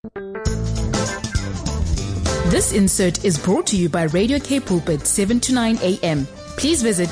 This insert is brought to you by Radio K Pulpit 7 to 9 a.m. Please visit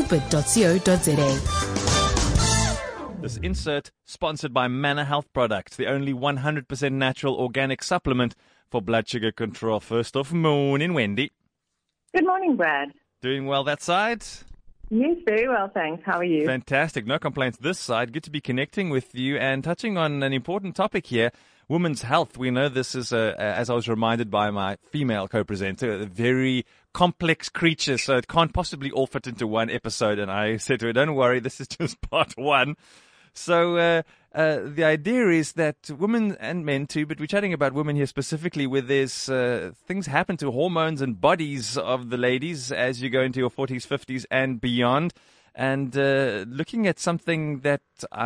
kpulpit.co.za. This insert sponsored by Manor Health Products, the only 100% natural organic supplement for blood sugar control. First off, morning, Wendy. Good morning, Brad. Doing well that side? Yes, very well, thanks. How are you? Fantastic. No complaints this side. Good to be connecting with you and touching on an important topic here, women's health. We know this is, as I was reminded by my female co-presenter, a very complex creature, so it can't possibly all fit into one episode. And I said to her, don't worry, this is just part one. So the idea is that women and men too, but we're chatting about women here specifically, where there's things happen to hormones and bodies of the ladies as you go into your 40s, 50s, and beyond. And looking at something that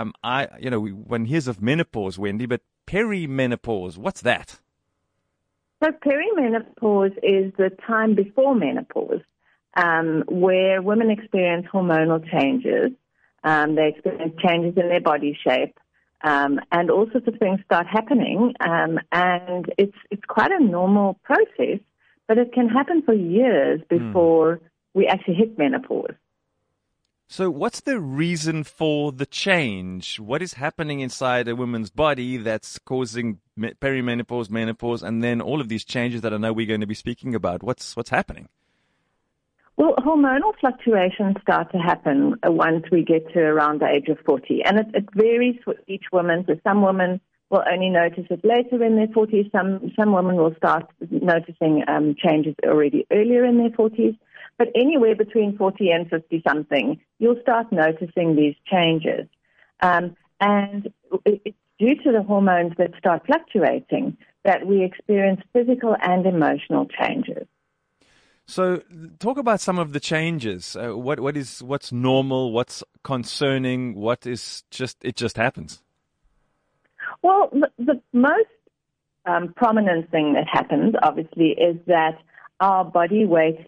one hears of menopause, Wendy, but perimenopause, what's that? So perimenopause is the time before menopause, where women experience hormonal changes. They experience changes in their body shape, and all sorts of things start happening. And it's quite a normal process, but it can happen for years before we actually hit menopause. So what's the reason for the change? What is happening inside a woman's body that's causing perimenopause, menopause, and then all of these changes that I know we're going to be speaking about? What's happening? Well, hormonal fluctuations start to happen once we get to around the age of 40. And it varies for each woman. So some women will only notice it later in their 40s. Some women will start noticing changes already earlier in their 40s. But anywhere between 40 and 50-something, you'll start noticing these changes. And it's due to the hormones that start fluctuating that we experience physical and emotional changes. So talk about some of the changes. What's normal, what's concerning, what is it just happens? Well, the most prominent thing that happens, obviously, is that our body weight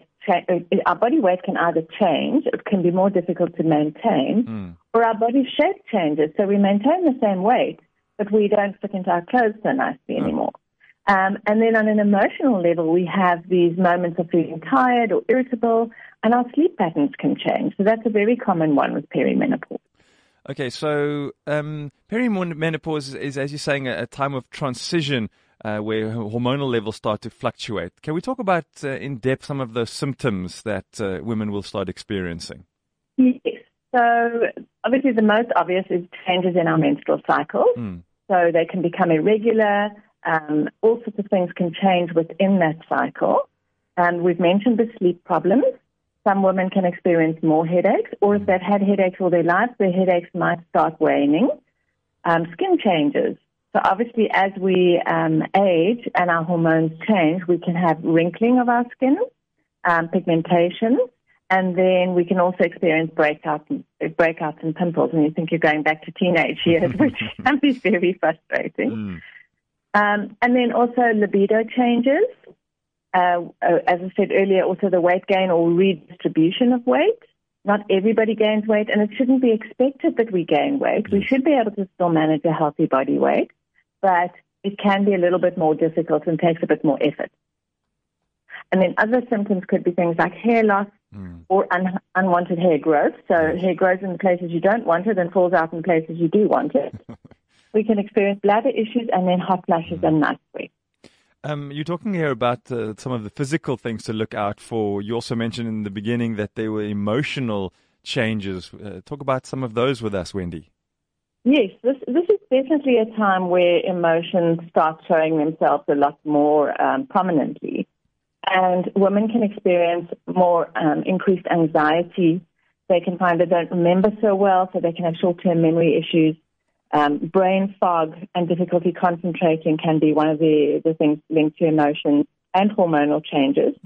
can either change, it can be more difficult to maintain, or our body shape changes. So we maintain the same weight, but we don't fit into our clothes so nicely anymore. And then on an emotional level, we have these moments of feeling tired or irritable, and our sleep patterns can change. So that's a very common one with perimenopause. Okay, so perimenopause is, as you're saying, a time of transition where hormonal levels start to fluctuate. Can we talk about in depth some of the symptoms that women will start experiencing? Yes. So obviously the most obvious is changes in our menstrual cycle. So they can become irregular. All sorts of things can change within that cycle. We've mentioned the sleep problems. Some women can experience more headaches, or if they've had headaches all their lives, their headaches might start waning. Skin changes. So obviously as we age and our hormones change, we can have wrinkling of our skin, pigmentation, and then we can also experience breakouts and pimples. And you think you're going back to teenage years, which can be very frustrating. And then also libido changes. As I said earlier, also the weight gain or redistribution of weight. Not everybody gains weight, and it shouldn't be expected that we gain weight. We should be able to still manage a healthy body weight, but it can be a little bit more difficult and takes a bit more effort. And then other symptoms could be things like hair loss or unwanted hair growth. So hair grows in places you don't want it and falls out in places you do want it. We can experience bladder issues and then hot flashes and night sweats. You're talking here about some of the physical things to look out for. You also mentioned in the beginning that there were emotional changes. Talk about some of those with us, Wendy. Yes, this is definitely a time where emotions start showing themselves a lot more prominently. And women can experience more increased anxiety. They can find they don't remember so well, so they can have short-term memory issues. Brain fog and difficulty concentrating can be one of the things linked to emotions and hormonal changes.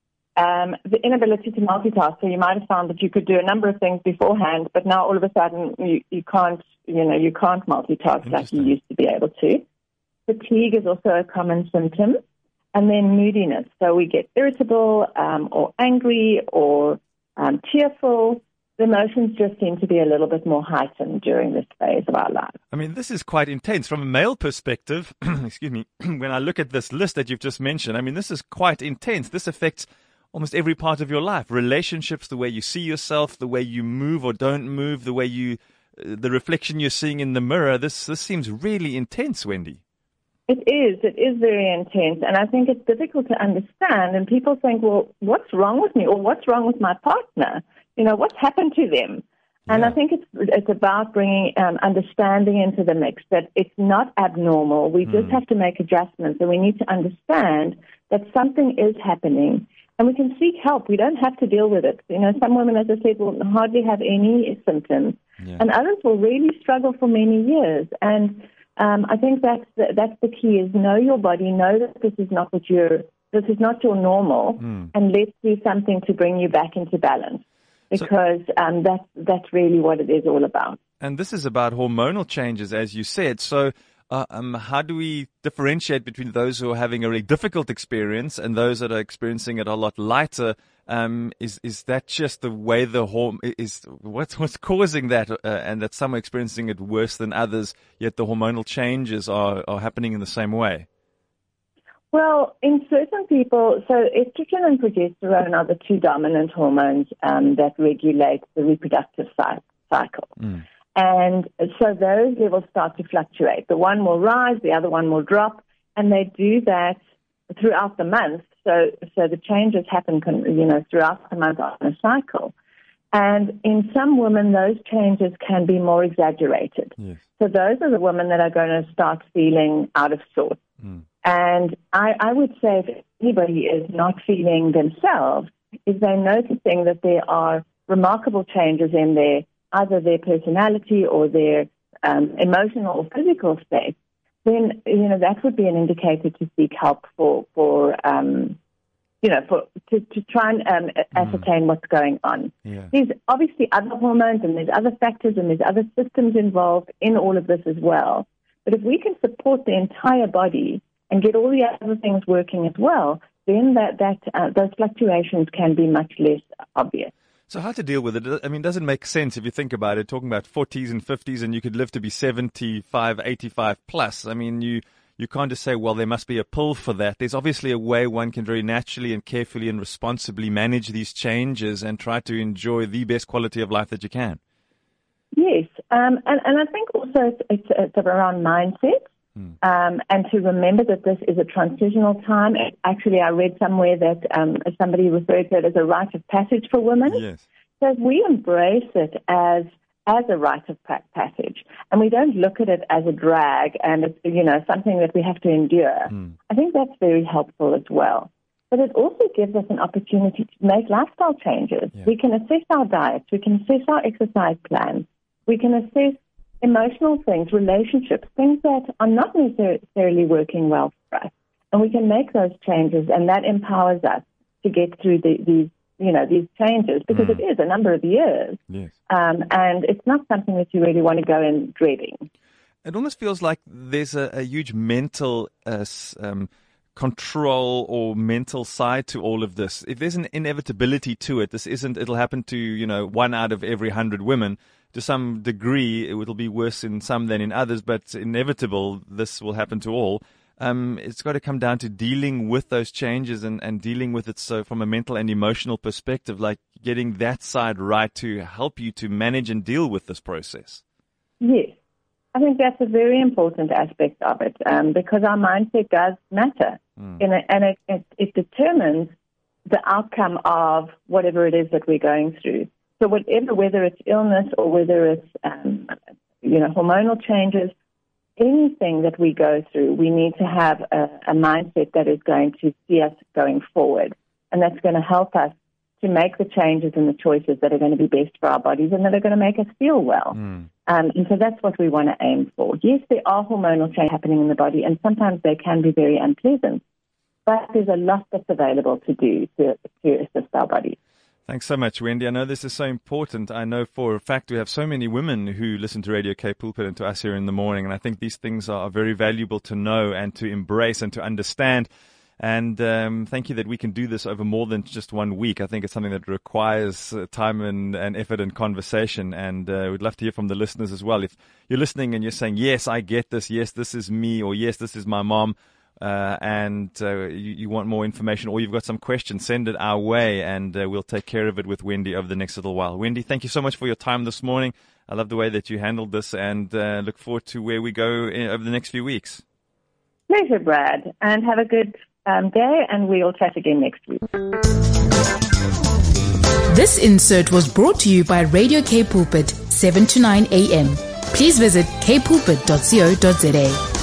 The inability to multitask. So you might have found that you could do a number of things beforehand, but now all of a sudden you can't multitask like you used to be able to. Fatigue is also a common symptom. And then moodiness. So we get irritable or angry or tearful. the emotions just seem to be a little bit more heightened during this phase of our life. I mean, this is quite intense. From a male perspective, excuse me, when I look at this list that you've just mentioned, I mean, this is quite intense. This affects almost every part of your life. Relationships, the way you see yourself, the way you move or don't move, the way you, the reflection you're seeing in the mirror. This seems really intense, Wendy. It is very intense, and I think it's difficult to understand, and people think, well, what's wrong with me, or what's wrong with my partner? You know, what's happened to them? And I think it's about bringing understanding into the mix, that it's not abnormal. We just have to make adjustments, and we need to understand that something is happening, and we can seek help. We don't have to deal with it. You know, some women, as I said, will hardly have any symptoms, and others will really struggle for many years. And I think that's the key: is know your body, know that this is not your normal, and let's do something to bring you back into balance. Because that's really what it is all about. And this is about hormonal changes, as you said. So how do we differentiate between those who are having a really difficult experience and those that are experiencing it a lot lighter? Is that just the way what's causing that, and that some are experiencing it worse than others, yet the hormonal changes are happening in the same way? Well, in certain people, so estrogen and progesterone are the two dominant hormones that regulate the reproductive cycle. And so those levels start to fluctuate. The one will rise, the other one will drop, and they do that throughout the month. So the changes happen, throughout the month on a cycle. And in some women, those changes can be more exaggerated. Yes. So those are the women that are going to start feeling out of sorts. And I would say if anybody is not feeling themselves, if they're noticing that there are remarkable changes in either their personality or their emotional or physical state, then, that would be an indicator to seek help to try and ascertain what's going on. Yeah. There's obviously other hormones and there's other factors and there's other systems involved in all of this as well. But if we can support the entire body and get all the other things working as well, then those fluctuations can be much less obvious. So how to deal with it? I mean, does it make sense if you think about it, talking about 40s and 50s and you could live to be 75, 85 plus? I mean, you can't just say, well, there must be a pill for that. There's obviously a way one can very naturally and carefully and responsibly manage these changes and try to enjoy the best quality of life that you can. Yes, and I think also it's around mindset. And to remember that this is a transitional time. Actually, I read somewhere that somebody referred to it as a rite of passage for women. Yes. So if we embrace it as a rite of passage, and we don't look at it as a drag and it's, something that we have to endure, I think that's very helpful as well. But it also gives us an opportunity to make lifestyle changes. Yeah. We can assess our diets. We can assess our exercise plans. We can assess emotional things, relationships, things that are not necessarily working well for us. And we can make those changes, and that empowers us to get through these changes, because it is a number of years. Yes. And it's not something that you really want to go in dreading. It almost feels like there's a huge mental control or mental side to all of this. If there's an inevitability to it, it'll happen to, 1 out of every 100 women. To some degree, it will be worse in some than in others, but it's inevitable. This will happen to all. It's got to come down to dealing with those changes and dealing with it so from a mental and emotional perspective, like getting that side right to help you to manage and deal with this process. Yes. I think that's a very important aspect of it, because our mindset does matter. And it determines the outcome of whatever it is that we're going through. So whether it's illness or whether it's, hormonal changes, anything that we go through, we need to have a mindset that is going to see us going forward. And that's going to help us to make the changes and the choices that are going to be best for our bodies and that are going to make us feel well. And so that's what we want to aim for. Yes, there are hormonal changes happening in the body, and sometimes they can be very unpleasant. But there's a lot that's available to do to assist our bodies. Thanks so much, Wendy. I know this is so important. I know for a fact we have so many women who listen to Radio K Pulpit and to us here in the morning, and I think these things are very valuable to know and to embrace and to understand. And thank you that we can do this over more than just 1 week. I think it's something that requires time and effort and conversation. And we'd love to hear from the listeners as well. If you're listening and you're saying, yes, I get this. Yes, this is me. Or yes, this is my mom. And you want more information, or you've got some questions, send it our way, and we'll take care of it with Wendy over the next little while. Wendy, thank you so much for your time this morning. I love the way that you handled this, and look forward to where we go over the next few weeks. Pleasure, Brad, and have a good day, and we'll chat again next week. This insert was brought to you by Radio K Pulpit, 7 to 9 a.m. Please visit kpulpit.co.za.